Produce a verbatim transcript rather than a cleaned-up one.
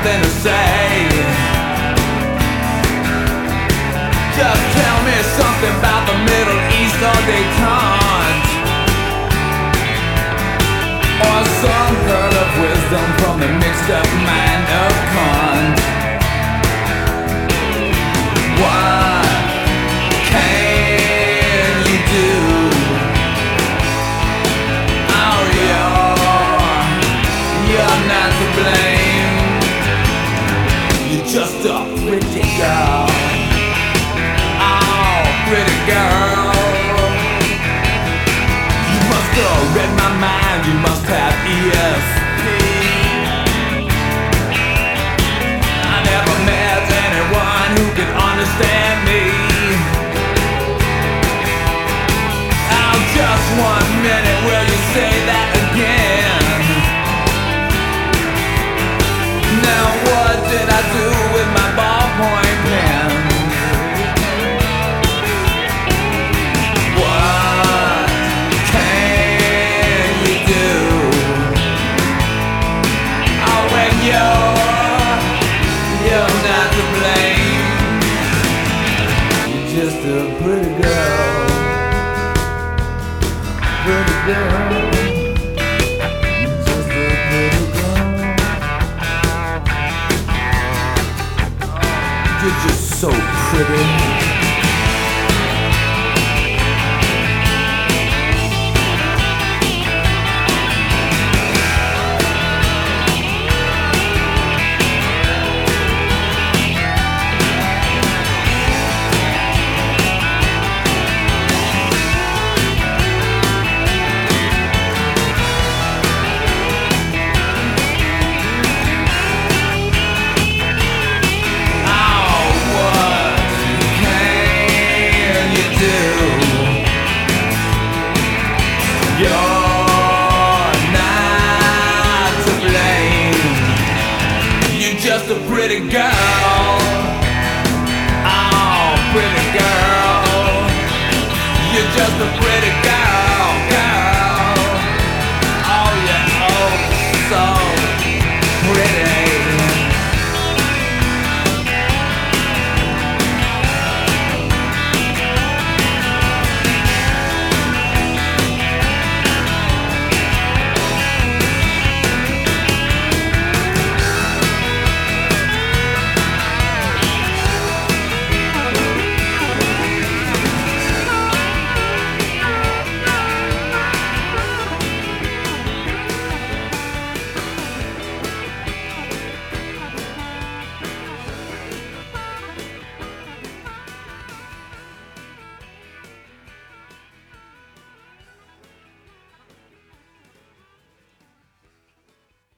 nothing to say. Just tell me something about the Middle East or detente, or some kind of wisdom from the mixed up mind of Kant. What can you do? Oh, you're, you're not to blame. You're just a pretty girl. Oh, pretty girl. You must have read my mind. You must have E S P. I never met anyone who could understand me. Oh, just one minute, will you say that again? Now what did I do with my ballpoint pen? What can you do? Oh, when you're, you're not to blame. You're just a pretty girl. Pretty girl. You're just a pretty girl. You're just so pretty. You're not to blame. You're just a pretty girl. Oh, pretty girl. You're just a pretty girl.